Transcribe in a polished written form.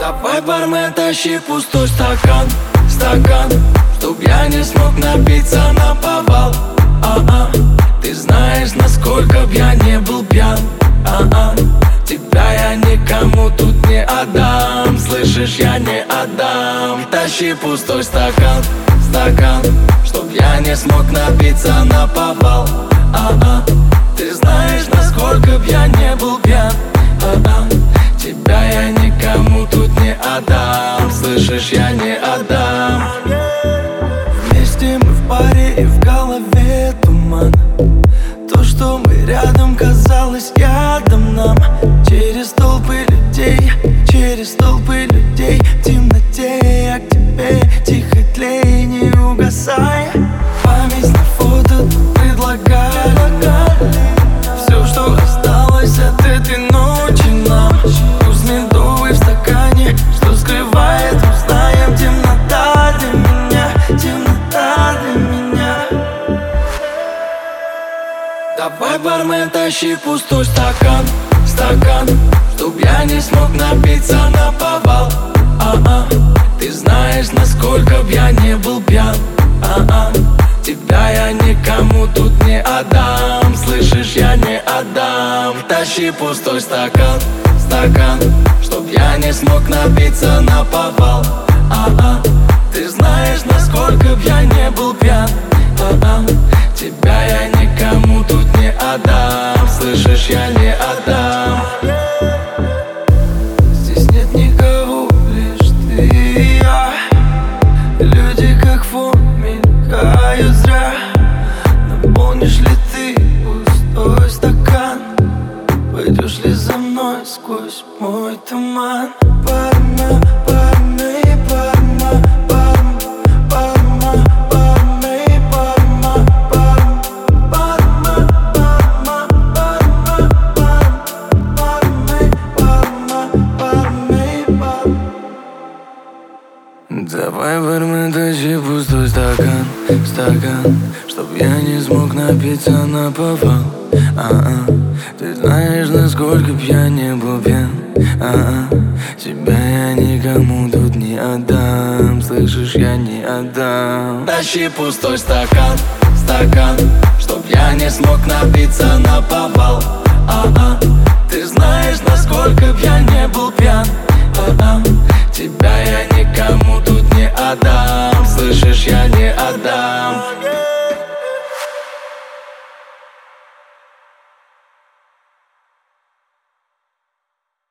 Давай, бармен, тащи пустой стакан, стакан, чтоб я не смог напиться наповал. Ты знаешь, насколько б я не был пьян. Тебя я никому тут не отдам. Слышишь, я не отдам. Тащи пустой стакан, стакан, чтоб я не смог напиться наповал. Ты знаешь, насколько б я не был пьян. Тебя я никому тут не отдам. Слышишь, я не отдам. Вместе мы в паре и в голове туман. То, что мы рядом, казалось ядом нам. Через толпы людей, через толпы людей. В темноте я к тебе тихо тлей, не угасай. Память на фото предлагали. Все, что осталось от этой ночи нам. Вкус медовый в стакане, что скрывает, узнаем. Темнота для меня, темнота для меня. Давай, бармен, тащи пустой стакан, стакан, чтоб я не смог напиться наповал. Ты знаешь, насколько б я не был пьян. Тебя я никому тут не отдам. Слышишь, я не отдам. Тащи пустой стакан, стакан, чтоб я не смог напиться наповал. Ты знаешь, насколько б я не был пьян. Тебя я никому тут не отдам. Слышишь, я не отдам. Здесь нет никого, лишь ты и я. Люди как фон мелькают зря. Наполнишь ли ты пустой стакан? Пойдешь ли за мной сквозь мой туман? Парма, парма и парма, парма, парма и парма, парма, парма, парма, парма и парма. Давай, бармен, тащи пустой стакан, стакан, чтоб я не смог напиться наповал. Ты знаешь, насколько б я не был пьян. Тебя я никому тут не отдам. Слышишь, я не отдам. Тащи пустой стакан, стакан, чтоб я не смог напиться наповал. Ты знаешь, насколько б я не был пьян.